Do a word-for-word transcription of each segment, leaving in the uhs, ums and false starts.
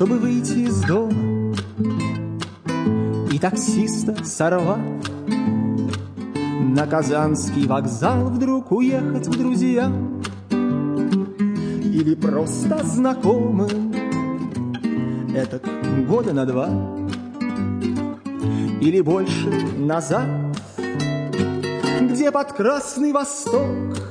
чтобы выйти из дома, и таксиста сорвав, на Казанский вокзал вдруг уехать к друзьям или просто знакомым, этак года на два или больше назад, где под Красный Восток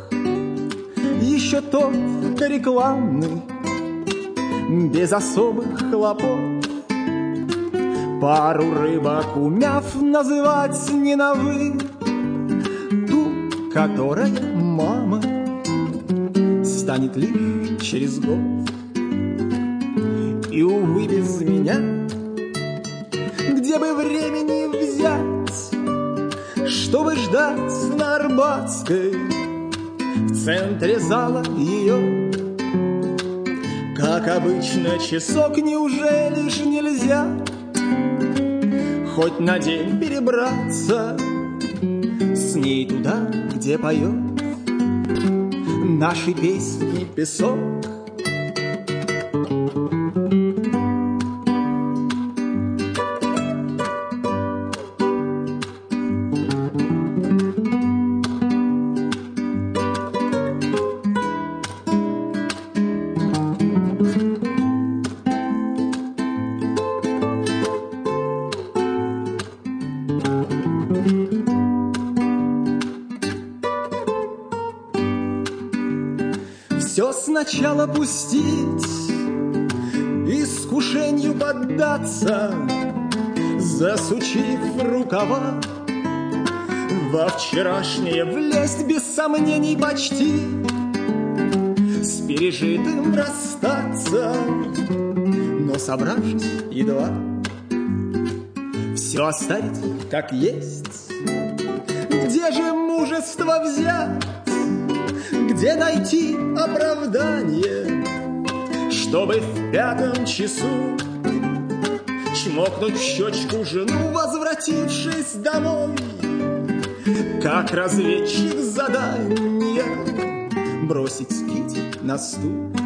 еще тот рекламный, без особых хлопот, пару рыбок умяв называть не на «вы», ту, которая мама станет лишь через год. И, увы, без меня, где бы времени взять, чтобы ждать на Арбатской, в центре зала ее, как обычно, часок, неужели ж нельзя хоть на день перебраться с ней туда, где поет наши песни песок? Все сначала пустить, искушению поддаться, засучив рукава, во вчерашнее влезть без сомнений почти, с пережитым расстаться, но собравшись едва, все оставить как есть. Где же мужество взять? Где найти оправдание, чтобы в пятом часу чмокнуть в щечку жену, возвратившись домой, как разведчик задание бросить Кити на стул?